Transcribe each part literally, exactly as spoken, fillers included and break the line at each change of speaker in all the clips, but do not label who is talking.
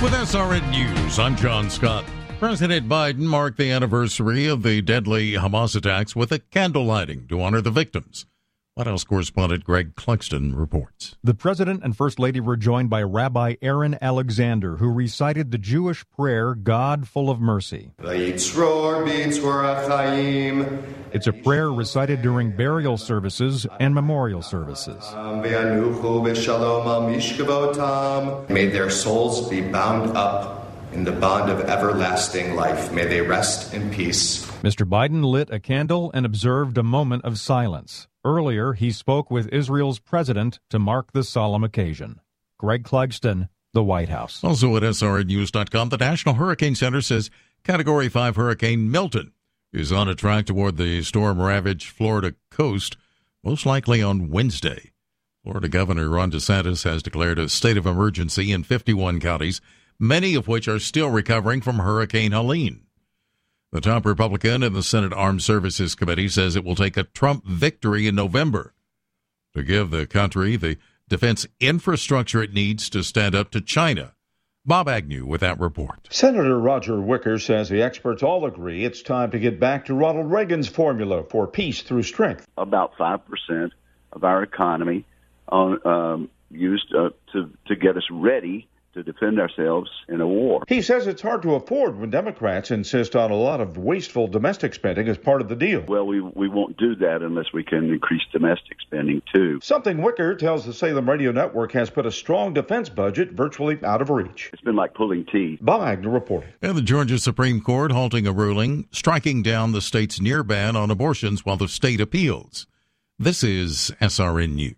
With S R N News, I'm John Scott. President Biden marked the anniversary of the deadly Hamas attacks with a candle lighting to honor the victims. White House correspondent Greg Clugston reports.
The president and first lady were joined by Rabbi Aaron Alexander, who recited the Jewish prayer, God full of mercy. It's a prayer recited during burial services and memorial services.
May their souls be bound up in the bond of everlasting life. May they rest in peace.
Mister Biden lit a candle and observed a moment of silence. Earlier, he spoke with Israel's president to mark the solemn occasion. Greg Clugston, the White House.
Also at S R N News dot com, the National Hurricane Center says Category five Hurricane Milton is on a track toward the storm-ravaged Florida coast, most likely on Wednesday. Florida Governor Ron DeSantis has declared a state of emergency in fifty-one counties, many of which are still recovering from Hurricane Helene. The top Republican in the Senate Armed Services Committee says it will take a Trump victory in November to give the country the defense infrastructure it needs to stand up to China. Bob Agnew with that report.
Senator Roger Wicker says the experts all agree it's time to get back to Ronald Reagan's formula for peace through strength.
About five percent of our economy on, um, used uh, to, to get us ready to defend ourselves in a war.
He says it's hard to afford when Democrats insist on a lot of wasteful domestic spending as part of the deal.
Well, we we won't do that unless we can increase domestic spending, too.
Something Wicker tells the Salem Radio Network has put a strong defense budget virtually out of reach.
It's been like pulling teeth.
Bob Agnew reporting.
And the Georgia Supreme Court halting a ruling, striking down the state's near ban on abortions while the state appeals. This is S R N News.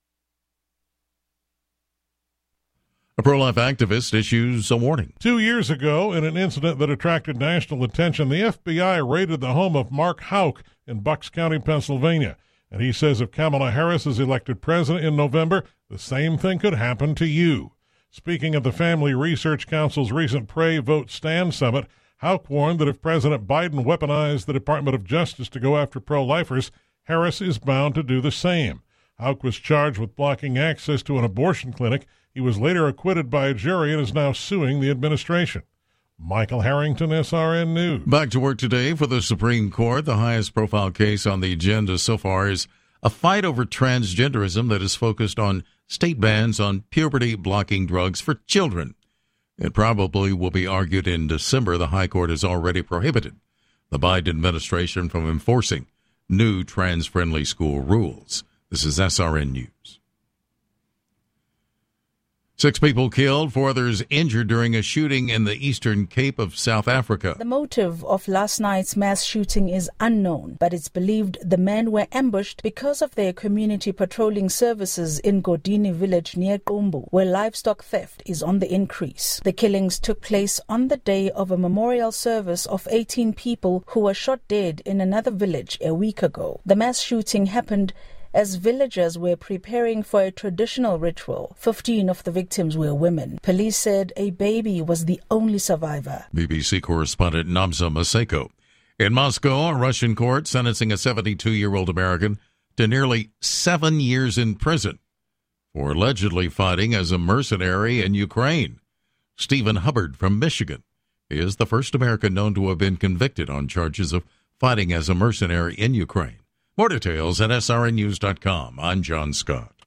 A pro-life activist issues a warning.
Two years ago, in an incident that attracted national attention, the F B I raided the home of Mark Houck in Bucks County, Pennsylvania. And he says if Kamala Harris is elected president in November, the same thing could happen to you. Speaking at the Family Research Council's recent Pray, Vote, Stand summit, Houck warned that if President Biden weaponized the Department of Justice to go after pro-lifers, Harris is bound to do the same. Houck was charged with blocking access to an abortion clinic. He was later acquitted by a jury and is now suing the administration. Michael Harrington, S R N News.
Back to work today for the Supreme Court. The highest profile case on the agenda so far is a fight over transgenderism that is focused on state bans on puberty-blocking drugs for children. It probably will be argued in December. The High Court has already prohibited the Biden administration from enforcing new trans-friendly school rules. This is S R N News. Six people killed, four others injured during a shooting in the Eastern Cape of South Africa.
The motive of last night's mass shooting is unknown, but it's believed the men were ambushed because of their community patrolling services in Godini village near Qumbu, where livestock theft is on the increase. The killings took place on the day of a memorial service of eighteen people who were shot dead in another village a week ago. The mass shooting happened as villagers were preparing for a traditional ritual. Fifteen of the victims were women. Police said a baby was the only survivor.
B B C correspondent Namza Maseko. In Moscow, a Russian court sentencing a seventy-two-year-old American to nearly seven years in prison for allegedly fighting as a mercenary in Ukraine. Stephen Hubbard from Michigan is the first American known to have been convicted on charges of fighting as a mercenary in Ukraine. More details at S R N News dot com. I'm John Scott.